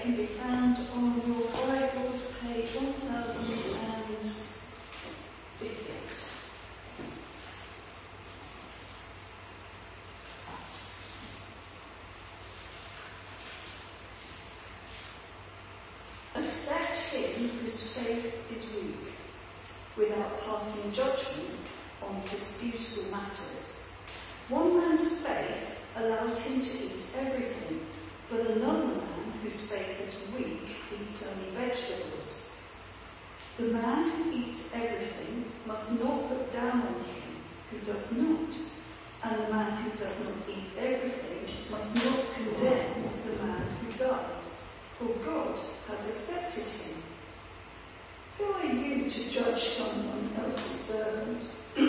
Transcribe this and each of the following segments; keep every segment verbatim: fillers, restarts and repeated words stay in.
can be found on your Bibles, page one thousand fifty-eight. Accept him whose faith is weak, without passing judgment on disputable matters. One man's faith allows him to eat everything, but another man whose faith is weak eats only vegetables. The man who eats everything must not look down on him who does not, and the man who does not eat everything must not condemn the man who does, for God has accepted him. Who are you to judge someone else's servant?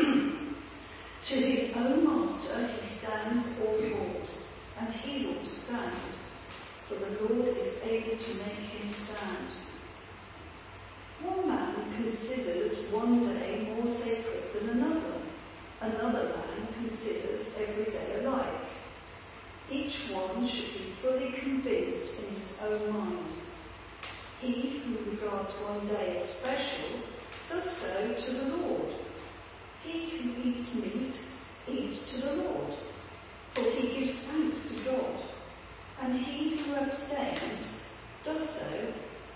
To his own master he stands or falls, and he will stand, for the Lord is able to make him stand. One man considers one day more sacred than another. Another man considers every day alike. Each one should be fully convinced in his own mind. He who regards one day as special does so to the Lord. He who eats meat eats to the Lord, for he gives thanks to God. And he who abstains does so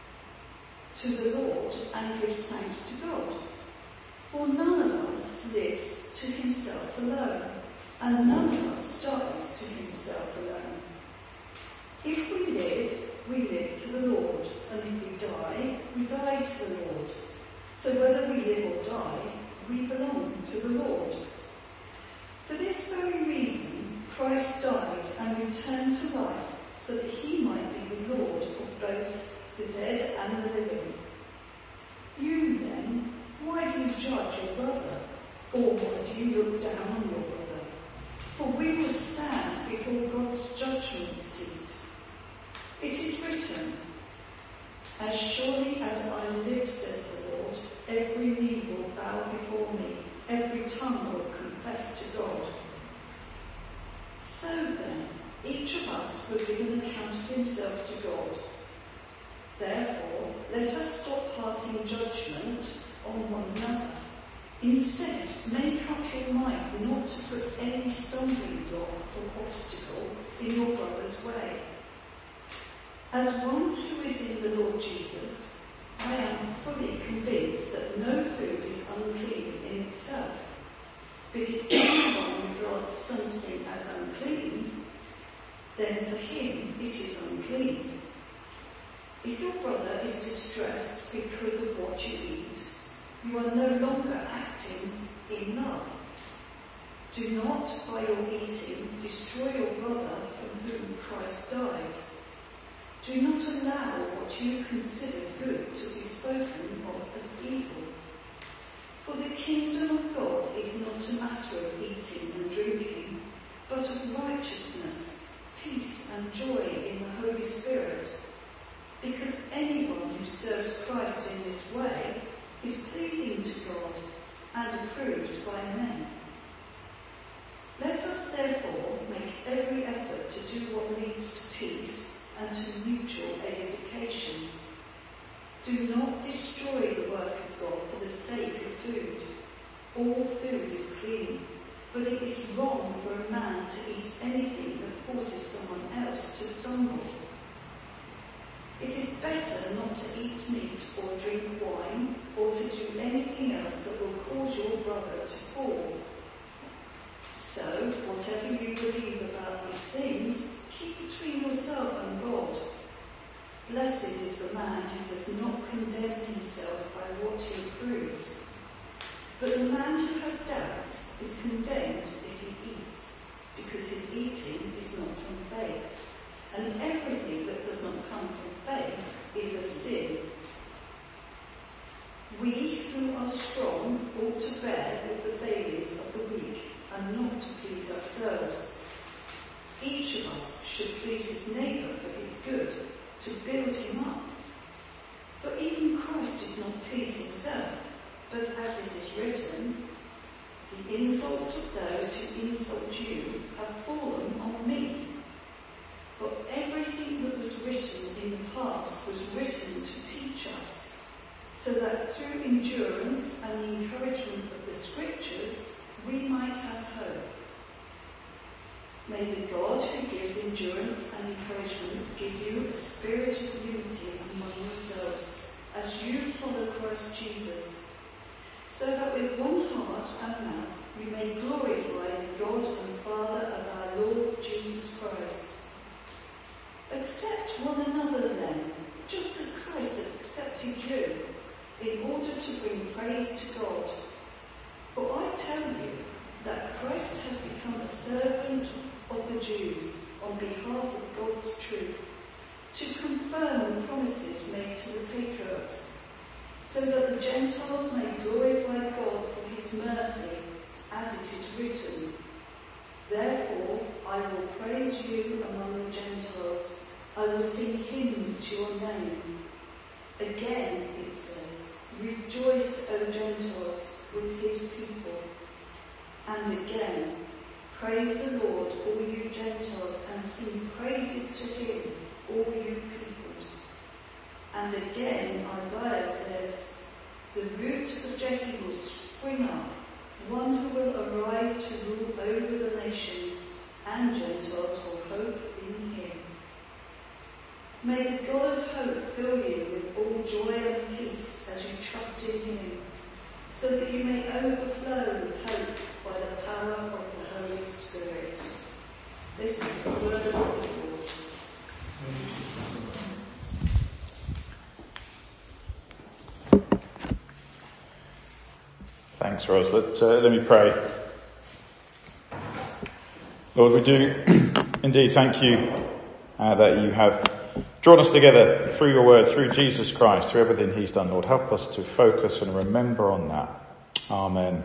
to the Lord and gives thanks to God. For none of us lives to himself alone, and none of us dies to himself alone. If we live, we live to the Lord, and if we die, we die to the Lord. So whether we live or die, we belong to the Lord. For this very reason, Christ died and returned to life, so that he might be the Lord of both the dead and the living. You then, why do you judge your brother? Or why do you look down on your brother? For we will stand before God's judgment seat. It is written, as surely as I live, says the Lord, every knee will bow before me, every tongue will confess to God. So then, each of us will give an account of himself to God. Therefore, let us stop passing judgment on one another. Instead, make up your mind not to put any stumbling block or obstacle in your brother's way. As one who is in the Lord Jesus, I am fully convinced that no food is unclean in itself. But if anyone regards something as unclean, then for him it is unclean. If your brother is distressed because of what you eat, you are no longer acting in love. Do not, by your eating, destroy your brother from whom Christ died. Do not allow what you consider good to be spoken of as evil. For the kingdom of God is not a matter of eating and drinking, but of righteousness, peace and joy in the Holy Spirit. Because anyone who serves Christ in this way is pleasing to God and approved by men. Let us therefore make every effort to do what leads to peace and to mutual edification. Do not destroy the work of God for the sake of food. All food is clean, but it is wrong for a man to eat anything that causes someone else to stumble. It is better not to eat meat or drink wine or to do anything else that will cause your brother to fall. So, whatever you believe about these things, keep between yourself and God. Blessed is the man who does not condemn himself by what he approves. But the man who has doubts is condemned if he eats, because his eating is not from faith. And everything that does not come from faith is a sin. We who are strong ought to bear with the failures of the weak and not to please ourselves. Each of us should please his neighbour for his good, to build him up. For even Christ did not please himself, but as it is written, the insults of those who insult you have fallen on me. For everything that was written in the past past was written to teach us, so that through endurance and the encouragement of the Scriptures we might have hope. May the God who gives endurance and encouragement give you a spirit of unity among yourselves as you follow Christ Jesus, so that with one heart and mouth you may glorify the God and Father of our Lord Jesus Christ. Accept one another then, just as Christ had accepted you, in order to bring praise to God. For I tell you that Christ has become a servant of the Jews on behalf of God's truth, to confirm the promises made to the patriarchs, so that the Gentiles may glorify God for his mercy, as it is written, "Therefore I will praise you among the Gentiles, I will sing hymns to your name." Again it says, "Rejoice, O Gentiles, with his people." And again, "Praise the Lord, all you Gentiles, and sing praises to him, all you peoples." And again Isaiah says, "The root of Jesse will spring up, one who will arise to rule over the nations, and Gentiles will hope in him." May the God of hope fill you with all joy and peace as you trust in him, so that you may overflow with hope by the power of the Holy Spirit. This is the word of the Lord. Thanks, Ros. Let, uh, let me pray. Lord, we do indeed thank you uh, that you have drawn us together through your word, through Jesus Christ, through everything he's done. Lord, help us to focus and remember on that. Amen.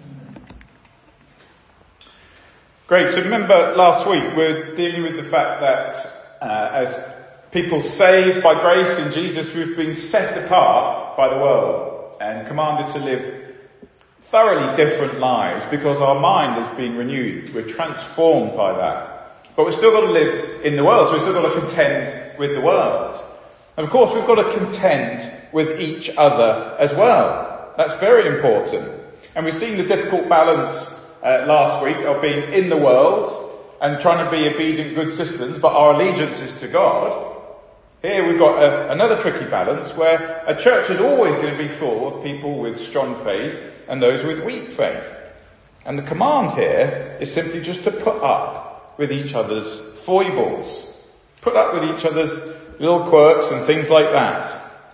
Great. So remember last week we were dealing with the fact that uh, as people saved by grace in Jesus, we've been set apart by the world and commanded to live thoroughly different lives because our mind has been renewed. We're transformed by that. But we've still got to live in the world, so we've still got to contend with the world. And of course we've got to contend with each other as well. That's very important. And we've seen the difficult balance uh, last week of being in the world and trying to be obedient good citizens, but our allegiance is to God. Here we've got a, another tricky balance where a church is always going to be full of people with strong faith and those with weak faith. And the command here is simply just to put up with each other's foibles. Put up with each other's little quirks and things like that.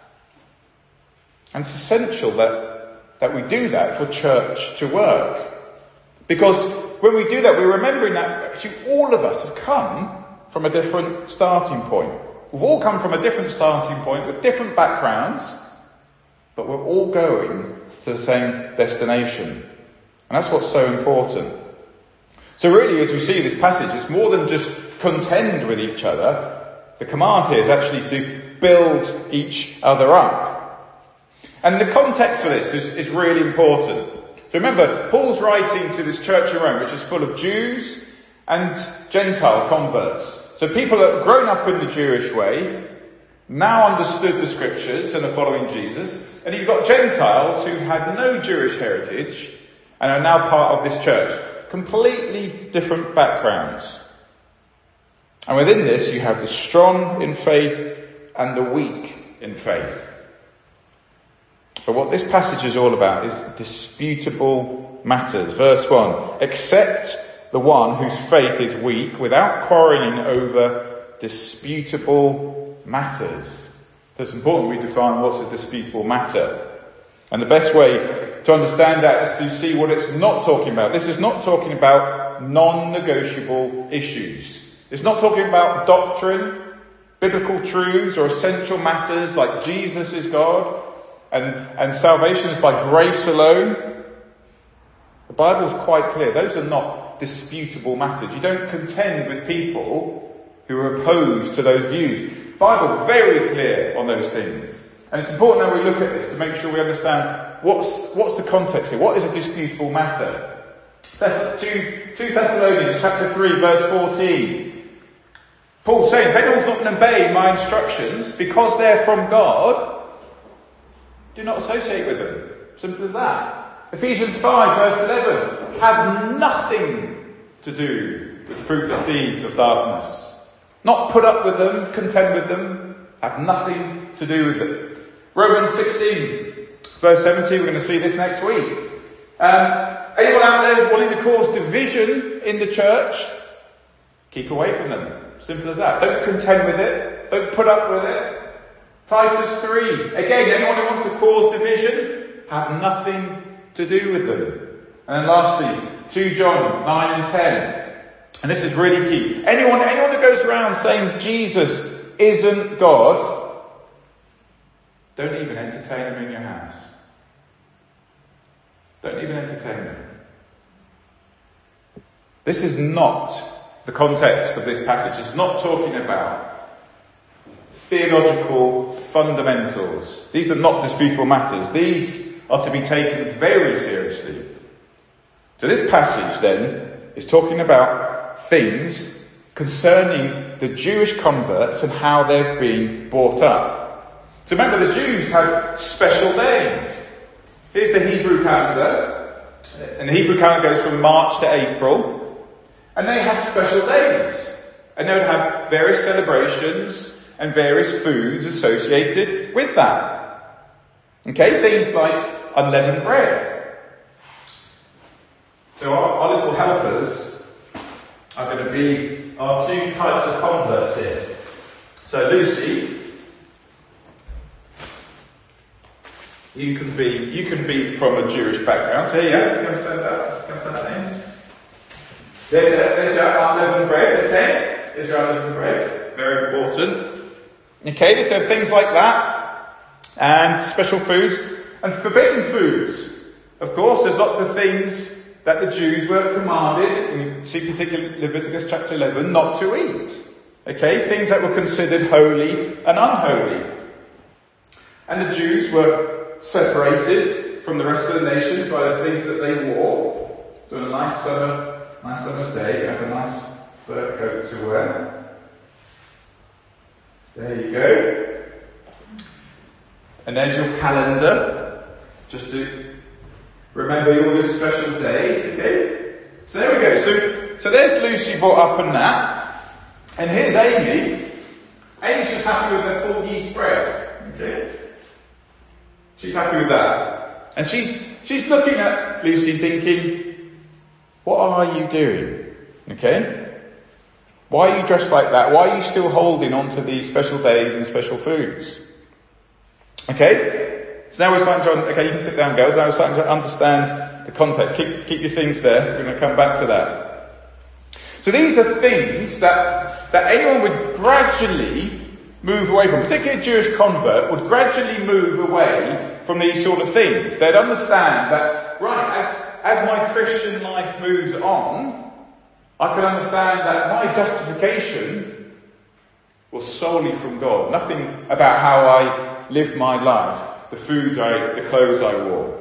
And it's essential that, that we do that for church to work. Because when we do that, we're remembering that actually all of us have come from a different starting point. We've all come from a different starting point with different backgrounds, but we're all going to the same destination. And that's what's so important. So really, as we see this passage, it's more than just contend with each other. The command here is actually to build each other up. And the context for this is, is really important. So remember, Paul's writing to this church in Rome, which is full of Jews and Gentile converts. So people that have grown up in the Jewish way, now understood the scriptures and are following Jesus. And you've got Gentiles who had no Jewish heritage and are now part of this church. Completely different backgrounds. And within this you have the strong in faith and the weak in faith. But what this passage is all about is disputable matters. Verse one, accept the one whose faith is weak without quarrelling over disputable matters. So it's important we define what's a disputable matter. And the best way to understand that is to see what it's not talking about. This is not talking about non-negotiable issues. It's not talking about doctrine, biblical truths or essential matters like Jesus is God and, and salvation is by grace alone. The Bible is quite clear. Those are not disputable matters. You don't contend with people who are opposed to those views. The Bible is very clear on those things. And it's important that we look at this to make sure we understand what's, what's the context here. What is a disputable matter? two Thessalonians chapter three verse fourteen. Paul's saying, if anyone's not going to obey my instructions because they're from God, do not associate with them. Simple as that. Ephesians five verse eleven, have nothing to do with fruitless deeds of darkness. Not put up with them, contend with them, have nothing to do with them. Romans sixteen verse seventeen, we're going to see this next week. Um, anyone out there who's wanting to cause division in the church, keep away from them. Simple as that. Don't contend with it. Don't put up with it. Titus three. Again, anyone who wants to cause division, have nothing to do with them. And then lastly, two John nine and ten. And this is really key. Anyone, anyone that goes around saying Jesus isn't God, don't even entertain them in your house. Don't even entertain them. This is not the context of this passage. It's not talking about theological fundamentals. These are not disputable matters. These are to be taken very seriously. So this passage then is talking about things concerning the Jewish converts and how they've been brought up. So remember, the Jews had special days. Here's the Hebrew calendar. And the Hebrew calendar goes from March to April. And they had special days. And they would have various celebrations and various foods associated with that. Okay, things like unleavened bread. So our, our little helpers are going to be our two types of converts here. So Lucy, you can be you can be from a Jewish background. So here you go. Can I stand up? Can I stand up there? There's, a, there's your unleavened bread, okay? There's your unleavened bread. Very important. Okay, so things like that. And special foods. And forbidden foods. Of course, there's lots of things that the Jews were commanded, and we see particularly Leviticus chapter eleven, not to eat. Okay, things that were considered holy and unholy. And the Jews were separated from the rest of the nations by the things that they wore. So on a nice summer Nice summer's day, you have a nice fur coat to wear. There you go. And there's your calendar, just to remember all your special days, okay? So there we go. So, so there's Lucy brought up on that. And here's Amy. Amy's just happy with her full yeast bread, okay? She's happy with that. And she's, she's looking at Lucy thinking, what are you doing? Okay? Why are you dressed like that? Why are you still holding on to these special days and special foods? Okay? So now we're starting to, okay, you can sit down, girls. Now we're starting to understand the context. Keep, keep your things there. We're going to come back to that. So these are things that, that anyone would gradually move away from. Particularly a Jewish convert would gradually move away from these sort of things. They'd understand that, right, as As my Christian life moves on, I can understand that my justification was solely from God. Nothing about how I lived my life, the foods I ate, the clothes I wore.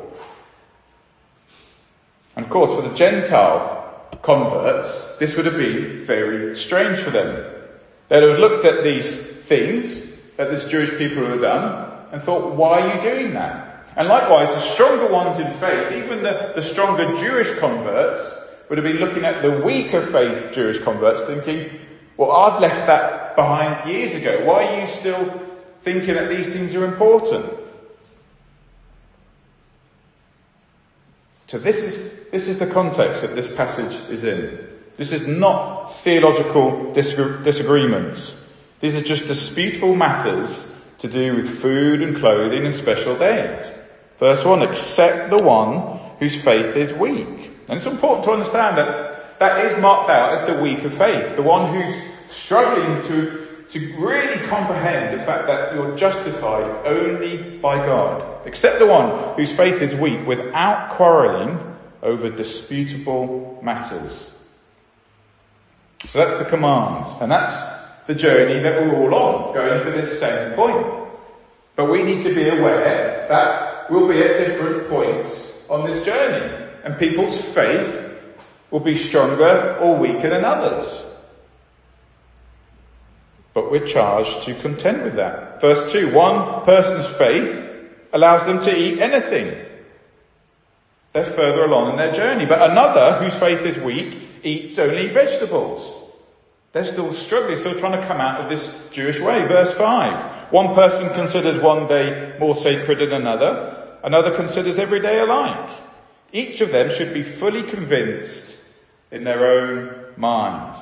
And of course, for the Gentile converts, this would have been very strange for them. They'd have looked at these things that these Jewish people had done and thought, why are you doing that? And likewise, the stronger ones in faith, even the, the stronger Jewish converts, would have been looking at the weaker faith Jewish converts thinking, well, I've left that behind years ago. Why are you still thinking that these things are important? So this is, this is the context that this passage is in. This is not theological disagreements. These are just disputable matters to do with food and clothing and special days. Verse one, accept the one whose faith is weak. And it's important to understand that that is marked out as the weaker faith, the one who's struggling to, to really comprehend the fact that you're justified only by God. Accept the one whose faith is weak without quarrelling over disputable matters. So that's the command, and that's the journey that we're all on, going to this same point. But we need to be aware that we'll be at different points on this journey, and people's faith will be stronger or weaker than others. But we're charged to contend with that. Verse two, one person's faith allows them to eat anything. They're further along in their journey. But another, whose faith is weak, eats only vegetables. They're still struggling, still trying to come out of this Jewish way. Verse five, one person considers one day more sacred than another. Another considers every day alike. Each of them should be fully convinced in their own mind.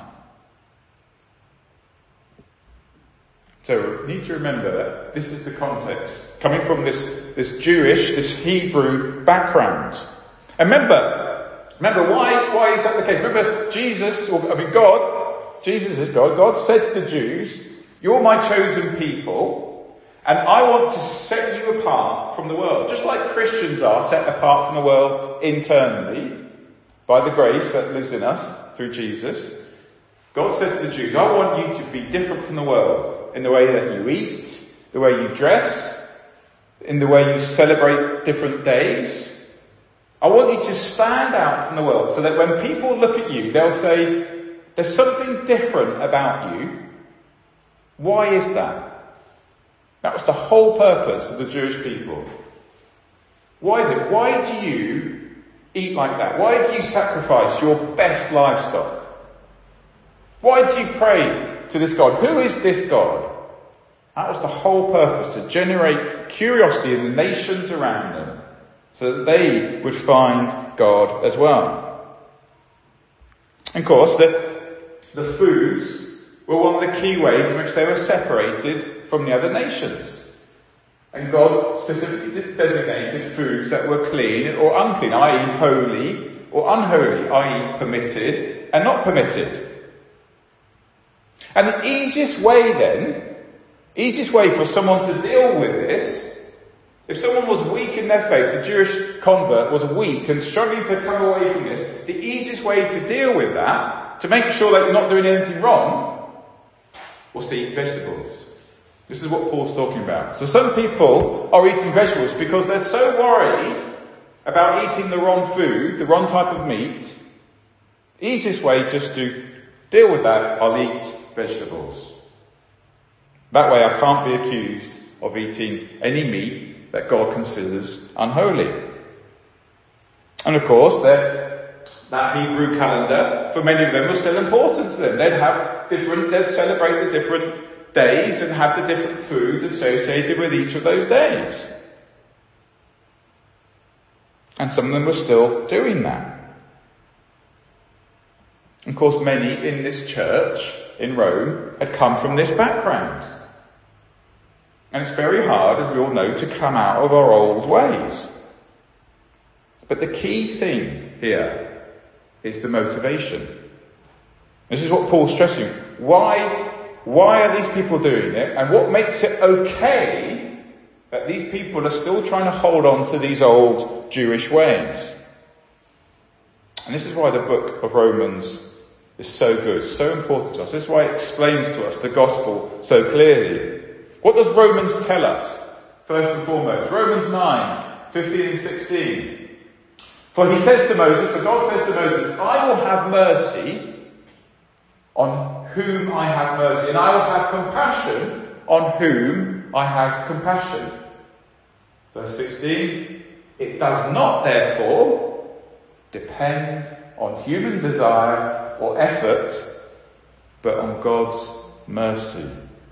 So we need to remember that this is the context, coming from this, this Jewish, this Hebrew background. And remember, remember why, why is that the case? Remember Jesus, or I mean God, Jesus is God. God said to the Jews, you're my chosen people, and I want to set you apart from the world. Just like Christians are set apart from the world internally, by the grace that lives in us through Jesus. God said to the Jews, I want you to be different from the world in the way that you eat, the way you dress, in the way you celebrate different days. I want you to stand out from the world so that when people look at you, they'll say, there's something different about you. Why is that? That was the whole purpose of the Jewish people. Why is it? Why do you eat like that? Why do you sacrifice your best livestock? Why do you pray to this God? Who is this God? That was the whole purpose, to generate curiosity in the nations around them so that they would find God as well. And of course, the, the foods were one of the key ways in which they were separated from the other nations. And God specifically designated foods that were clean or unclean, that is holy or unholy, that is permitted and not permitted. And the easiest way then, easiest way for someone to deal with this, if someone was weak in their faith, the Jewish convert was weak and struggling to come away from this, the easiest way to deal with that, to make sure that you're not doing anything wrong, was to eat vegetables. This is what Paul's talking about. So some people are eating vegetables because they're so worried about eating the wrong food, the wrong type of meat. Easiest way just to deal with that, I'll eat vegetables. That way I can't be accused of eating any meat that God considers unholy. And of course, that Hebrew calendar, for many of them, was still important to them. They'd have different, they'd celebrate the different days and have the different foods associated with each of those days. And some of them were still doing that. Of course, many in this church in Rome had come from this background. And it's very hard, as we all know, to come out of our old ways. But the key thing here is the motivation. This is what Paul's stressing. Why, why are these people doing it? And what makes it okay that these people are still trying to hold on to these old Jewish ways? And this is why the book of Romans is so good, so important to us. This is why it explains to us the gospel so clearly. What does Romans tell us? First and foremost, Romans nine, fifteen and sixteen. For he says to Moses, for God says to Moses, I will have mercy on whom I have mercy, and I will have compassion on whom I have compassion. Verse sixteen, it does not therefore depend on human desire or effort, but on God's mercy.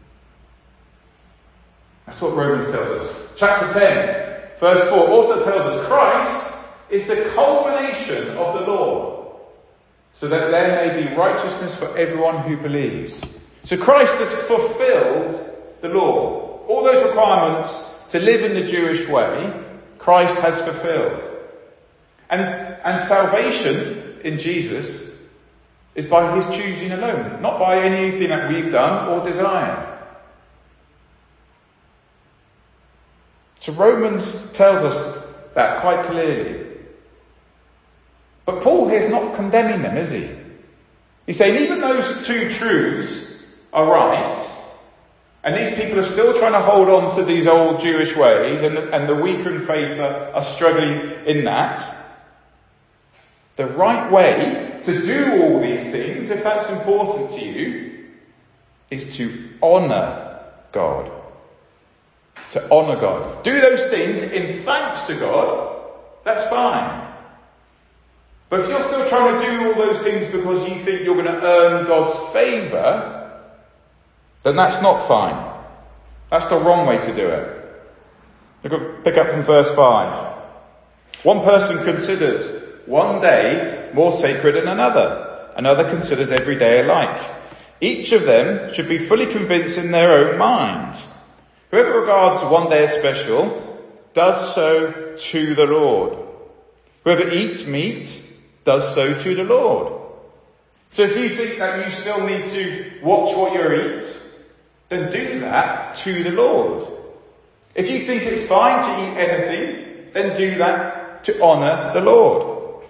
That's what Romans tells us. Chapter ten, verse four also tells us Christ is the culmination of the law, so that there may be righteousness for everyone who believes. So Christ has fulfilled the law. All those requirements to live in the Jewish way, Christ has fulfilled. And, and salvation in Jesus is by his choosing alone, not by anything that we've done or desired. So Romans tells us that quite clearly. But Paul here is not condemning them, is he? He's saying even those two truths are right, and these people are still trying to hold on to these old Jewish ways, and the, and the weaker in faith are, are struggling in that. The right way to do all these things, if that's important to you, is to honour God. To honour God. Do those things in thanks to God, that's fine. But if you're still trying to do all those things because you think you're going to earn God's favour, then that's not fine. That's the wrong way to do it. Look, pick up from verse five. One person considers one day more sacred than another. Another considers every day alike. Each of them should be fully convinced in their own mind. Whoever regards one day as special does so to the Lord. Whoever eats meat does so to the Lord. So if you think that you still need to watch what you eat, then do that to the Lord. If you think it's fine to eat anything, then do that to honour the Lord.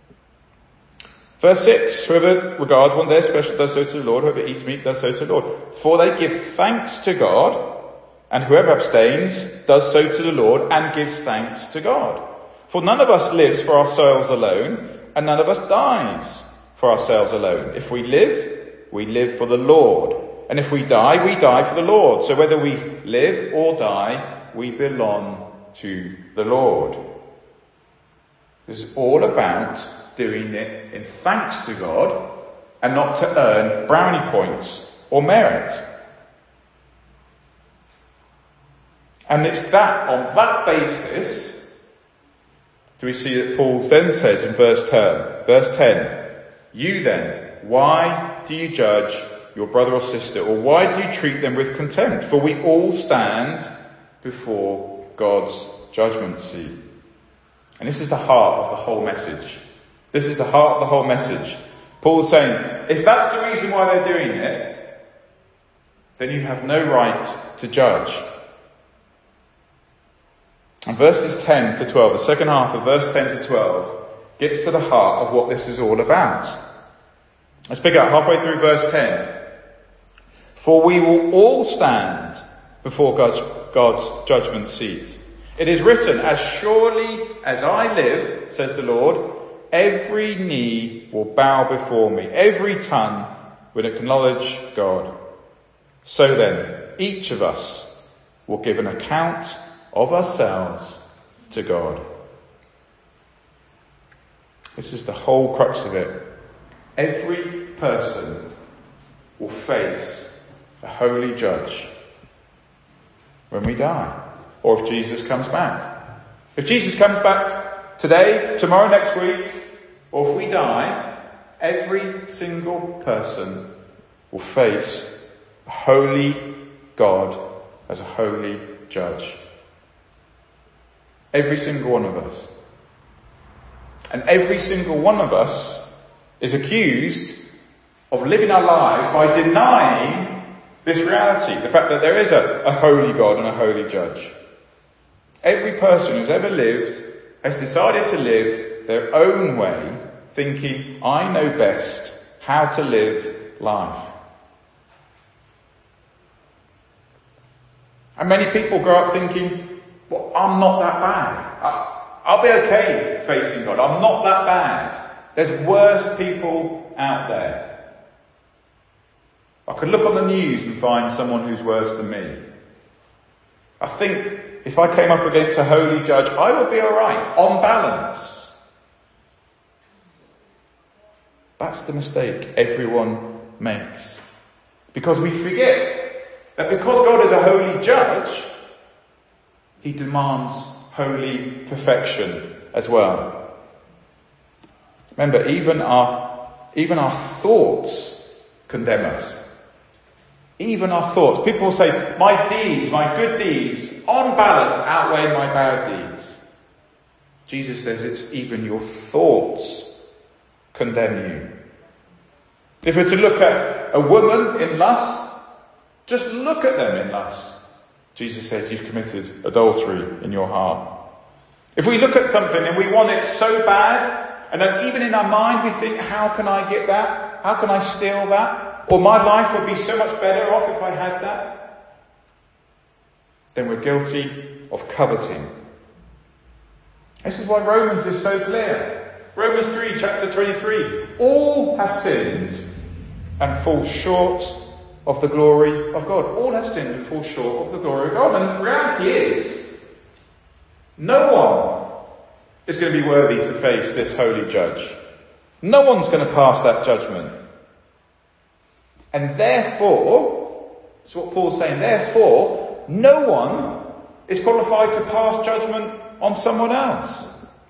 Verse six, whoever regards one day as special does so to the Lord, whoever eats meat does so to the Lord. For they give thanks to God, and whoever abstains does so to the Lord and gives thanks to God. For none of us lives for ourselves alone, and none of us dies for ourselves alone. If we live, we live for the Lord. And if we die, we die for the Lord. So whether we live or die, we belong to the Lord. This is all about doing it in thanks to God and not to earn brownie points or merit. And it's that, on that basis, do we see that Paul then says in verse ten, verse ten, you then, why do you judge your brother or sister, or why do you treat them with contempt? For we all stand before God's judgment seat. And this is the heart of the whole message. This is the heart of the whole message. Paul's saying, if that's the reason why they're doing it, then you have no right to judge. And verses ten to twelve, the second half of verse ten to twelve, gets to the heart of what this is all about. Let's pick up halfway through verse ten. For we will all stand before God's, God's judgment seat. It is written, as surely as I live, says the Lord, every knee will bow before me, every tongue will acknowledge God. So then, each of us will give an account of ourselves to God. This is the whole crux of it. Every person will face the holy judge when we die, or if Jesus comes back. If Jesus comes back today, tomorrow, next week, or if we die, every single person will face a holy God as a holy judge. Every single one of us. And every single one of us is accused of living our lives by denying this reality, the fact that there is a, a holy God and a holy judge. Every person who's ever lived has decided to live their own way, thinking, I know best how to live life. And many people grow up thinking, well, I'm not that bad. I, I'll be okay facing God. I'm not that bad. There's worse people out there. I could look on the news and find someone who's worse than me. I think if I came up against a holy judge, I would be alright, on balance. That's the mistake everyone makes. Because we forget that because God is a holy judge, he demands holy perfection as well. Remember, even our, even our thoughts condemn us. Even our thoughts. People will say, my deeds, my good deeds, on balance outweigh my bad deeds. Jesus says it's even your thoughts condemn you. If we're to look at a woman in lust, just look at them in lust. Jesus says you've committed adultery in your heart. If we look at something and we want it so bad, and then even in our mind we think, how can I get that? How can I steal that? Or my life would be so much better off if I had that. Then we're guilty of coveting. This is why Romans is so clear. Romans three, chapter twenty-three. All have sinned and fall short of the glory of God. All have sinned and fall short of the glory of God. And the reality is, no one is going to be worthy to face this holy judge. No one's going to pass that judgment. And therefore, that's what Paul's saying, therefore, no one is qualified to pass judgment on someone else.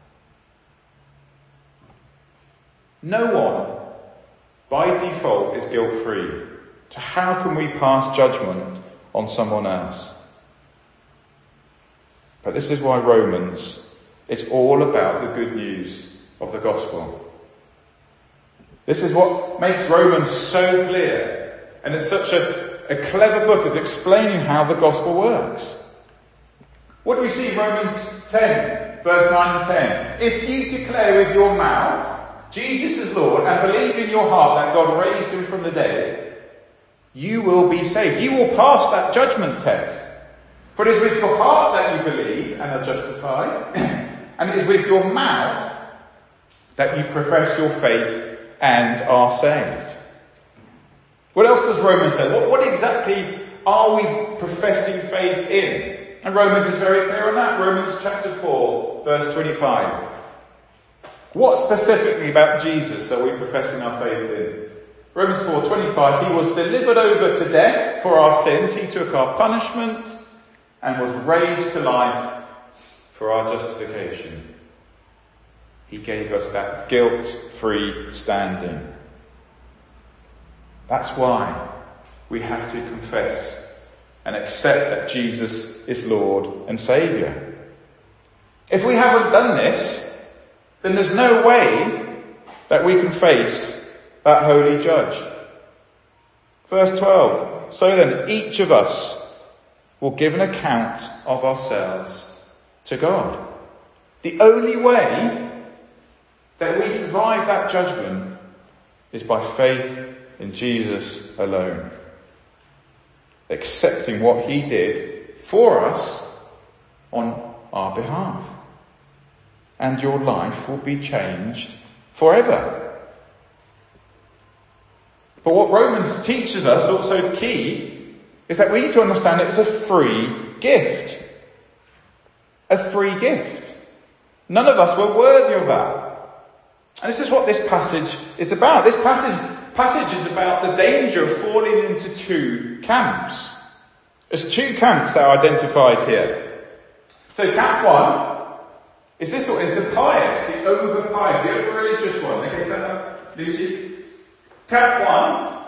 No one, by default, is guilt-free. So how can we pass judgment on someone else? But this is why Romans, it's all about the good news of the gospel. This is what makes Romans so clear. And it's such a, a clever book as explaining how the gospel works. What do we see in Romans ten, verse nine and ten? If you declare with your mouth Jesus is Lord and believe in your heart that God raised him from the dead, you will be saved. You will pass that judgment test. For it is with your heart that you believe and are justified, and it is with your mouth that you profess your faith and are saved. What else does Romans say? What, what exactly are we professing faith in? And Romans is very clear on that. Romans chapter four, verse twenty-five. What specifically about Jesus are we professing our faith in? Romans four twenty-five, he was delivered over to death for our sins. He took our punishment and was raised to life for our justification. He gave us that guilt-free standing. That's why we have to confess and accept that Jesus is Lord and Saviour. If we haven't done this, then there's no way that we can face that holy judge. Verse twelve. So then, each of us will give an account of ourselves to God. The only way that we survive that judgment is by faith in Jesus alone. Accepting what he did for us on our behalf. And your life will be changed forever. But what Romans teaches us, also key, is that we need to understand it as a free gift. A free gift. None of us were worthy of that. And this is what this passage is about. This passage, passage is about the danger of falling into two camps. There's two camps that are identified here. So camp one is this one, is the pious, the over-pious, the over-religious one. Okay, stand up, Lucy. Camp one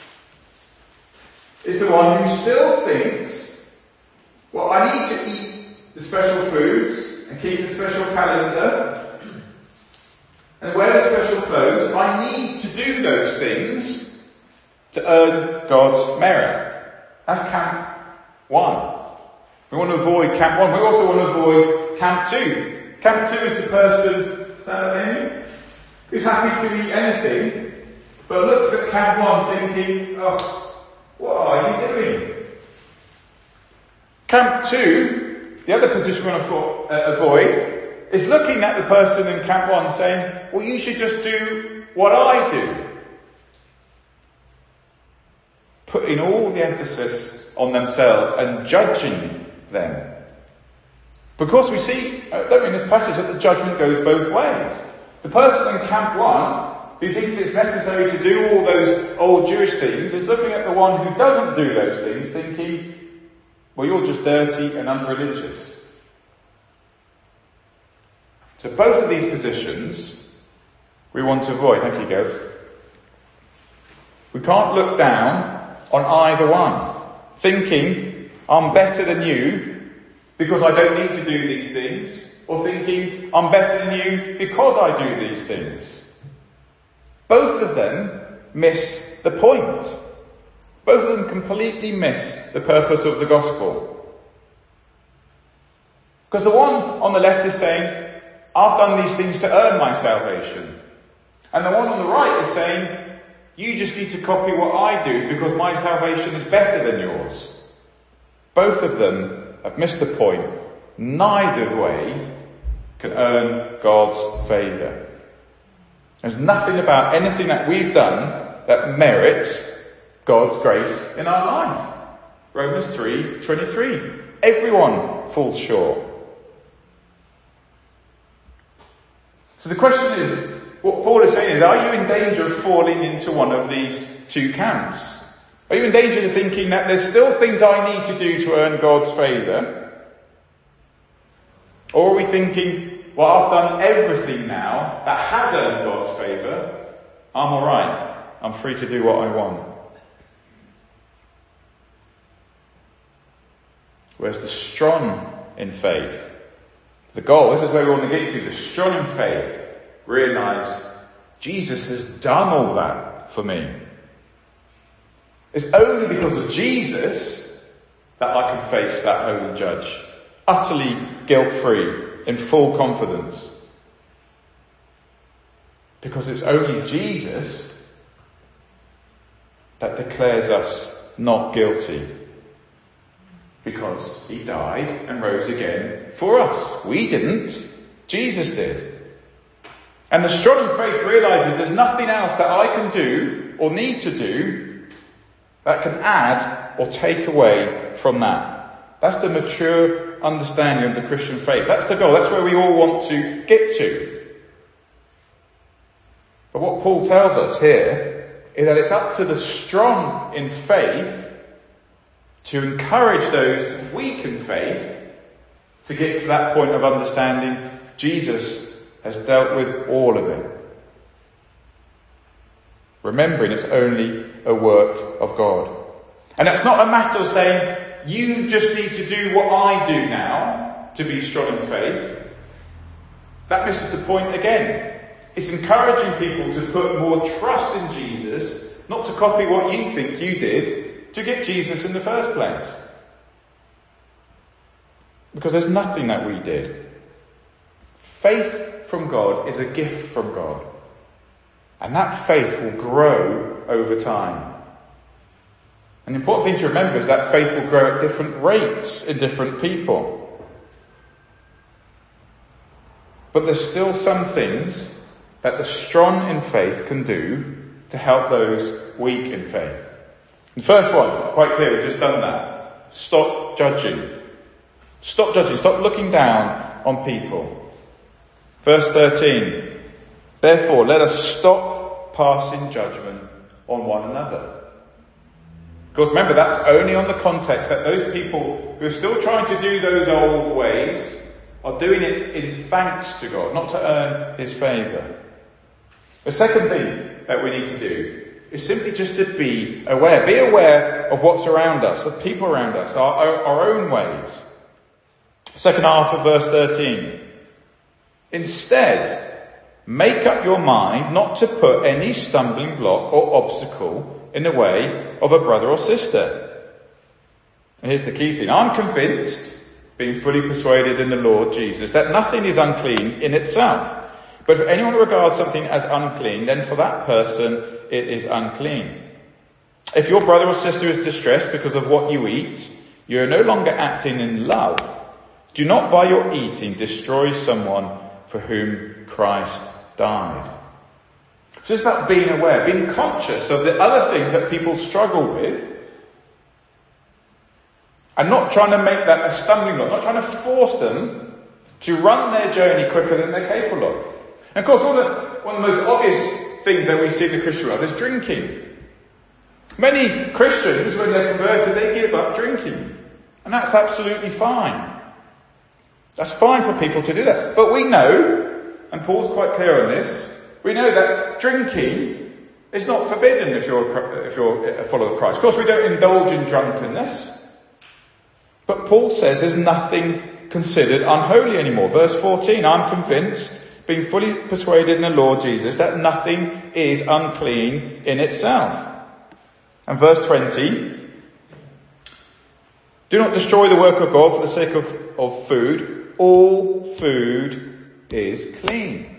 is the one who still thinks, well, I need to eat the special foods and keep the special calendar and wear the special clothes. I need to do those things to earn God's merit. That's camp one. We want to avoid camp one. We also want to avoid camp two. Camp two is the person, stand up here, who's happy to eat anything, but looks at camp one thinking, oh, what are you doing? Camp two, the other position we want to uh, avoid, is looking at the person in camp one saying, well, you should just do what I do. Putting all the emphasis on themselves and judging them. Because we see, uh, in this passage, that the judgment goes both ways. The person in camp one, who thinks it's necessary to do all those old Jewish things, is looking at the one who doesn't do those things, thinking, well, you're just dirty and unreligious. So both of these positions we want to avoid. Thank you, Gav. We can't look down on either one, thinking, I'm better than you because I don't need to do these things, or thinking, I'm better than you because I do these things. Both of them miss the point. Both of them completely miss the purpose of the gospel. Because the one on the left is saying, I've done these things to earn my salvation. And the one on the right is saying, you just need to copy what I do because my salvation is better than yours. Both of them have missed the point. Neither way can earn God's favour. There's nothing about anything that we've done that merits God's grace in our life. Romans three twenty-three. Everyone falls short. So the question is, what Paul is saying is, are you in danger of falling into one of these two camps? Are you in danger of thinking that there's still things I need to do to earn God's favour? Or are we thinking, well, I've done everything now that has earned God's favour. I'm alright. I'm free to do what I want. Whereas the strong in faith, the goal, this is where we want to get to, the strong in faith realise Jesus has done all that for me. It's only because of Jesus that I can face that holy judge, utterly guilt-free, in full confidence. Because it's only Jesus that declares us not guilty. Because he died and rose again for us. We didn't. Jesus did. And the strong in faith realises there's nothing else that I can do or need to do that can add or take away from that. That's the mature understanding of the Christian faith. That's the goal. That's where we all want to get to. But what Paul tells us here is that it's up to the strong in faith to encourage those weak in faith to get to that point of understanding Jesus has dealt with all of it. Remembering it's only a work of God. And that's not a matter of saying, you just need to do what I do now to be strong in faith. That misses the point again. It's encouraging people to put more trust in Jesus, not to copy what you think you did to get Jesus in the first place. Because there's nothing that we did. Faith from God is a gift from God. And that faith will grow over time. An important thing to remember is that faith will grow at different rates in different people. But there's still some things that the strong in faith can do to help those weak in faith. The first one, quite clear, we've just done that. Stop judging. Stop judging. Stop looking down on people. Verse thirteen. Therefore, let us stop passing judgment on one another. Of course, remember, that's only on the context that those people who are still trying to do those old ways are doing it in thanks to God, not to earn his favour. The second thing that we need to do is simply just to be aware. Be aware of what's around us, of people around us, our, our own ways. Second half of verse thirteen. Instead, make up your mind not to put any stumbling block or obstacle in the way of a brother or sister. And here's the key thing. I'm convinced, being fully persuaded in the Lord Jesus, that nothing is unclean in itself. But if anyone regards something as unclean, then for that person it is unclean. If your brother or sister is distressed because of what you eat, you are no longer acting in love. Do not by your eating destroy someone for whom Christ died. So it's about being aware, being conscious of the other things that people struggle with, and not trying to make that a stumbling block, not trying to force them to run their journey quicker than they're capable of. And of course, all the, one of the most obvious things that we see in the Christian world is drinking. Many Christians, when they're converted, they give up drinking. And that's absolutely fine. That's fine for people to do that. But we know, and Paul's quite clear on this, we know that drinking is not forbidden if you're, if you're a follower of Christ. Of course, we don't indulge in drunkenness. But Paul says there's nothing considered unholy anymore. Verse fourteen, I'm convinced, being fully persuaded in the Lord Jesus, that nothing is unclean in itself. And verse twenty, do not destroy the work of God for the sake of, of food. All food is clean.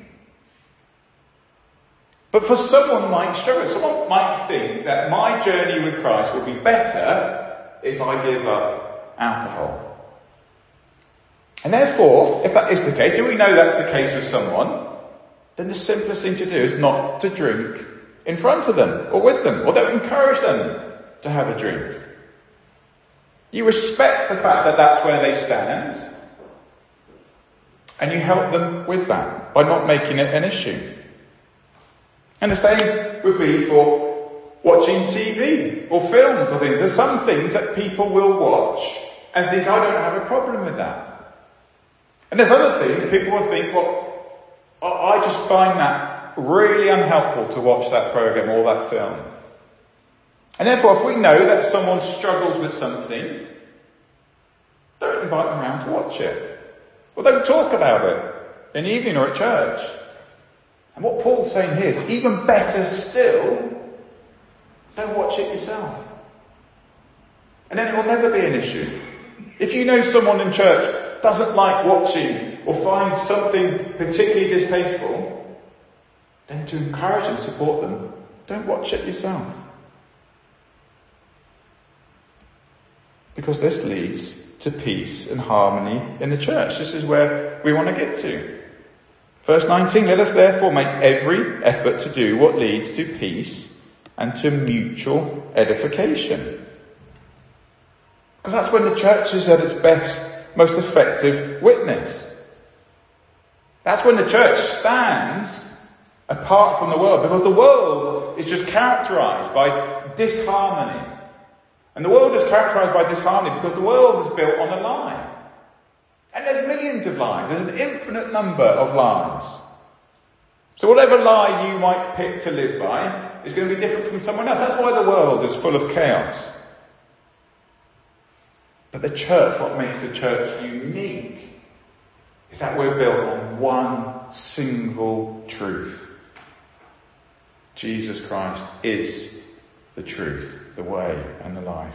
But for someone might struggle. Someone might think that my journey with Christ will be better if I give up alcohol. And therefore, if that is the case, if we know that's the case with someone, then the simplest thing to do is not to drink in front of them or with them, or don't encourage them to have a drink. You respect the fact that that's where they stand, and you help them with that by not making it an issue. And the same would be for watching T V or films or things. There's some things that people will watch and think, I don't have a problem with that. And there's other things people will think, well, I just find that really unhelpful to watch that program or that film. And therefore, if we know that someone struggles with something, don't invite them around to watch it. Or don't talk about it in the evening or at church. And what Paul's saying here is, even better still, don't watch it yourself. And then it will never be an issue. If you know someone in church doesn't like watching or finds something particularly distasteful, then to encourage and support them, don't watch it yourself. Because this leads to peace and harmony in the church. This is where we want to get to. Verse nineteen, let us therefore make every effort to do what leads to peace and to mutual edification. Because that's when the church is at its best, most effective witness. That's when the church stands apart from the world, because the world is just characterized by disharmony. And the world is characterized by disharmony because the world is built on a lie. And there's millions of lies. There's an infinite number of lies. So whatever lie you might pick to live by is going to be different from someone else. That's why the world is full of chaos. But the church, what makes the church unique, is that we're built on one single truth. Jesus Christ is the truth, the way and the life.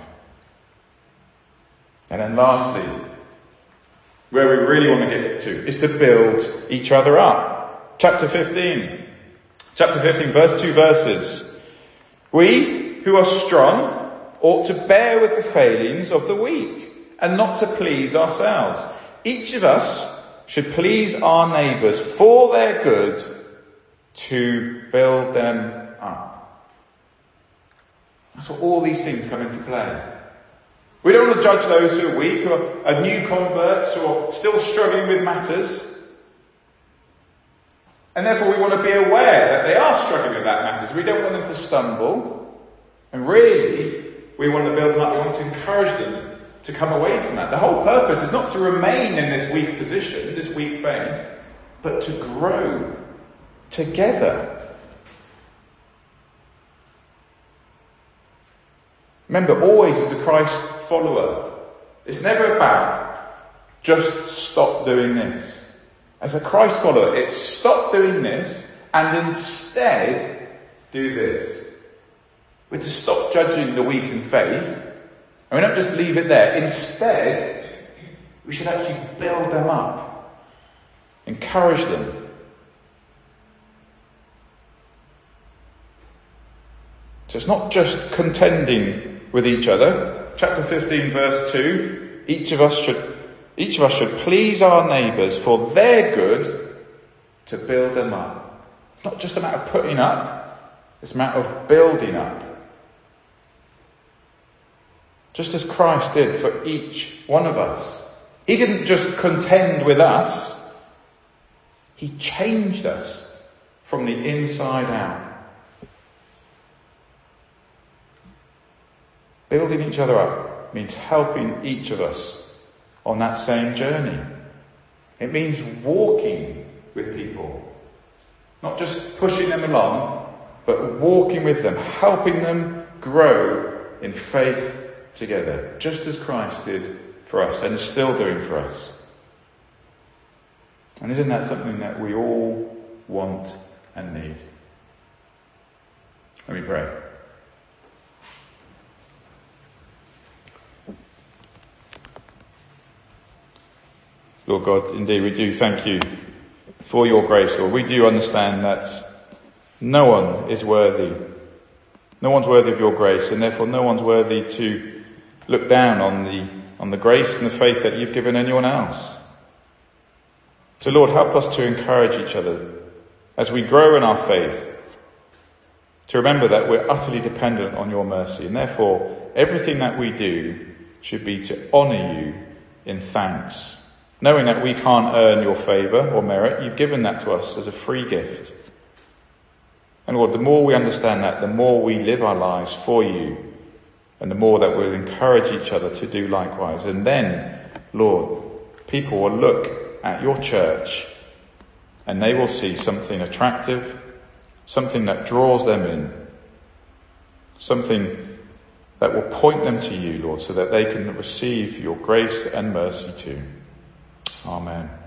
And then lastly, where we really want to get to is to build each other up. Chapter fifteen. Chapter fifteen, verse two verses. We who are strong ought to bear with the failings of the weak and not to please ourselves. Each of us should please our neighbours for their good, to build them up. That's what all these things come into play. We don't want to judge those who are weak, or are new converts, or still struggling with matters. And therefore we want to be aware that they are struggling with that matters. We don't want them to stumble. And really, we want to build them up. We want to encourage them to come away from that. The whole purpose is not to remain in this weak position, this weak faith, but to grow together. Remember, always as a Christ follower, it's never about just stop doing this. As a Christ follower, it's stop doing this and instead do this. We're to stop judging the weak in faith, and we don't just leave it there. Instead, we should actually build them up, encourage them. So it's not just contending with each other. Chapter fifteen, verse two. Each of us should, each of us should please our neighbours for their good, to build them up. It's not just a matter of putting up, it's a matter of building up. Just as Christ did for each one of us. He didn't just contend with us, he changed us from the inside out. Building each other up means helping each of us on that same journey. It means walking with people. Not just pushing them along, but walking with them, helping them grow in faith together, just as Christ did for us and is still doing for us. And isn't that something that we all want and need? Let me pray. Lord God, indeed we do thank you for your grace, Lord. We do understand that no one is worthy. No one's worthy of your grace, and therefore no one's worthy to look down on the on the grace and the faith that you've given anyone else. So Lord, help us to encourage each other as we grow in our faith. To remember that we're utterly dependent on your mercy, and therefore everything that we do should be to honour you in thanks, knowing that we can't earn your favour or merit. You've given that to us as a free gift. And Lord, the more we understand that, the more we live our lives for you, and the more that we'll encourage each other to do likewise. And then, Lord, people will look at your church and they will see something attractive, something that draws them in, something that will point them to you, Lord, so that they can receive your grace and mercy too. Amen.